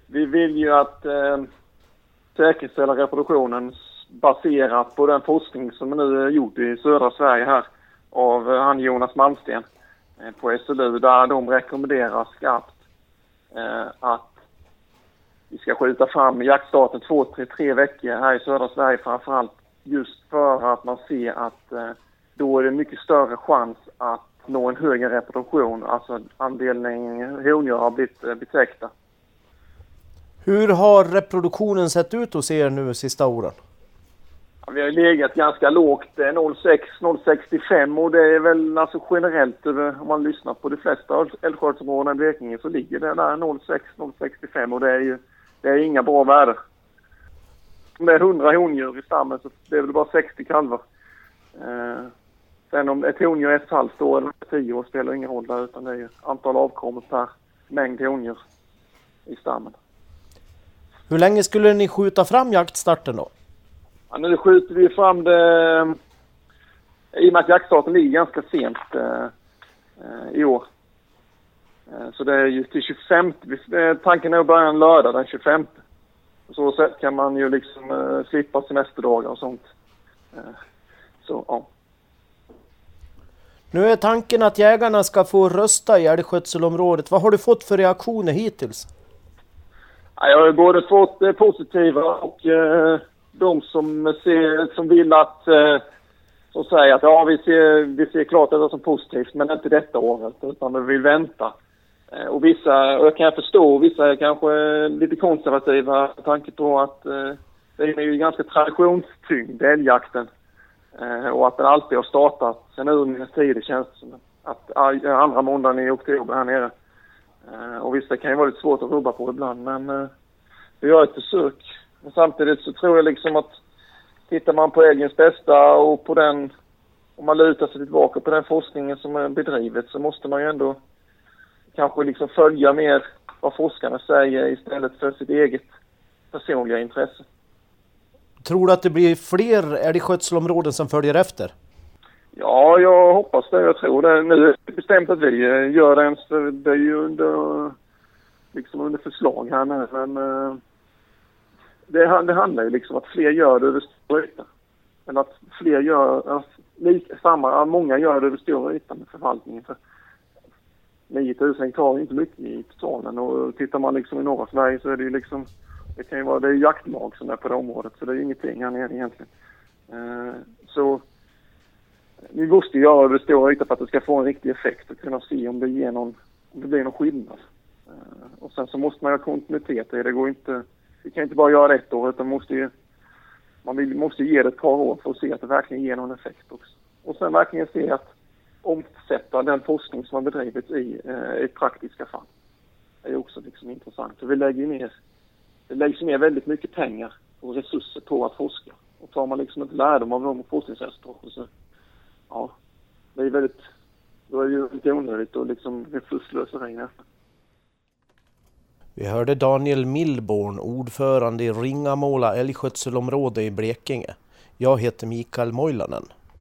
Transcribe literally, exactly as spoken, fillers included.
vi vill ju att eh, säkerställa reproduktionen baserat på den forskning som nu är gjord i södra Sverige här av eh, han Jonas Malmsten eh, på S L U, där de rekommenderar skarpt eh, att vi ska skjuta fram jaktstarten två till tre veckor här i södra Sverige framförallt, just för att man ser att eh, då är det mycket större chans att nå en högre reproduktion, alltså andelen hondjur har blivit eh, betäckta. Hur har reproduktionen sett ut hos er nu sista åren? Ja, vi har legat ganska lågt, noll komma sex till noll komma sextiofem, och det är väl alltså generellt, om man lyssnar på de flesta älgskötselområdena i Blekinge så ligger det där noll komma sex till noll komma sextiofem, och det är ju det är inga bra värden. Om det är hundra hondjur i stammen så det är väl bara sextio kalvar. Eh, sen om ett hondjur är ett halvt år eller tio år spelar ingen roll där, utan det är ju antal avkommor per mängd hondjur i stammen. Hur länge skulle ni skjuta fram jaktstarten då? Ja, nu skjuter vi fram det i och med att jaktstarten ligger ganska sent eh, i år. Eh, så det är ju till tjugofemte. Tanken är att börja en lördag den tjugofemte. På så sätt kan man ju liksom eh, slippa semesterdagar och sånt. Eh, så ja. Nu är tanken att jägarna ska få rösta i älgskötselområdet. Vad har du fått för reaktioner hittills? Ja, jag har både fått eh, positiva och eh, de som, ser, som vill att eh, som säger att ja, vi ser, vi ser klart det som positivt, men inte detta året, utan vi vill vänta. Eh, och vissa, och jag kan förstå, vissa är kanske lite konservativa med tanke på att eh, det är ju ganska traditionstyngd, älgjakten. Eh, och att den alltid har startat sen urminnes tid, känns det som att uh, andra måndagen i oktober här nere. Uh, och visst, det kan ju vara lite svårt att rubba på ibland, men uh, vi gör ett försök. Men samtidigt så tror jag liksom att tittar man på älgens bästa och på den, om man lutar sig tillbaka på den forskningen som är bedrivet, så måste man ju ändå kanske liksom följa mer vad forskarna säger istället för sitt eget personliga intresse. Tror du att det blir fler älgskötselområden som följer efter? Ja, jag hoppas det. Jag tror det. Nu är det bestämt att vi gör det. För det är ju under, liksom under förslag här nu. Men det, det handlar ju liksom att fler gör det över stora ytor. Eller att fler gör, lika, samma, många gör det över stora ytor med förvaltningen. För nio tusen hektar är inte mycket i totalen. Och tittar man liksom i norra Sverige så är det ju liksom, det kan ju vara, det är jaktlag som är på det området. Så det är ju ingenting här nere egentligen. Så vi måste göra det stora ytor för att det ska få en riktig effekt och kunna se om det ger någon, om det blir någon skillnad. Uh, och sen så måste man ha kontinuitet i det. Går inte, vi kan inte bara göra det ett år, utan måste ju, man vill, måste ge det ett par år för att se att det verkligen ger någon effekt också. Och sen verkligen se att omsätta den forskning som har bedrivits i, uh, i praktiska fall. Det är också liksom intressant. Och vi lägger ner, det läggs ner väldigt mycket pengar och resurser på att forska. Och tar man liksom inte lärdom av de forskningsresultat så ja, det är väldigt, då är det ju lite onödigt och liksom resurslösare nästan. Vi hörde Daniel Millborn, ordförande i Ringamåla älgskötselområde i Blekinge. Jag heter Mikael Moilanen.